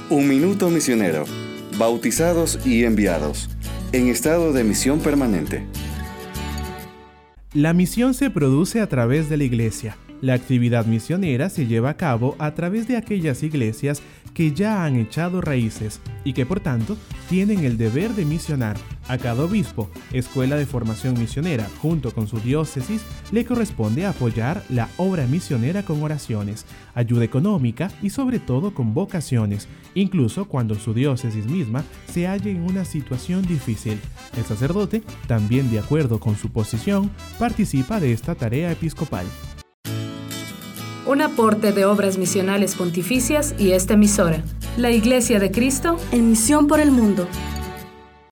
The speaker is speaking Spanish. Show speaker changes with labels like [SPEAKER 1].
[SPEAKER 1] Un minuto misionero. Bautizados y enviados. En estado de misión permanente.
[SPEAKER 2] La misión se produce a través de la iglesia. La actividad misionera se lleva a cabo a través de aquellas iglesias que ya han echado raíces y que por tanto tienen el deber de misionar. A cada obispo, escuela de formación misionera, junto con su diócesis, le corresponde apoyar la obra misionera con oraciones, ayuda económica y sobre todo con vocaciones, incluso cuando su diócesis misma se halle en una situación difícil. El sacerdote, también de acuerdo con su posición, participa de esta tarea episcopal.
[SPEAKER 3] Un aporte de Obras Misionales Pontificias y esta emisora, la Iglesia de Cristo,
[SPEAKER 4] en misión por el mundo.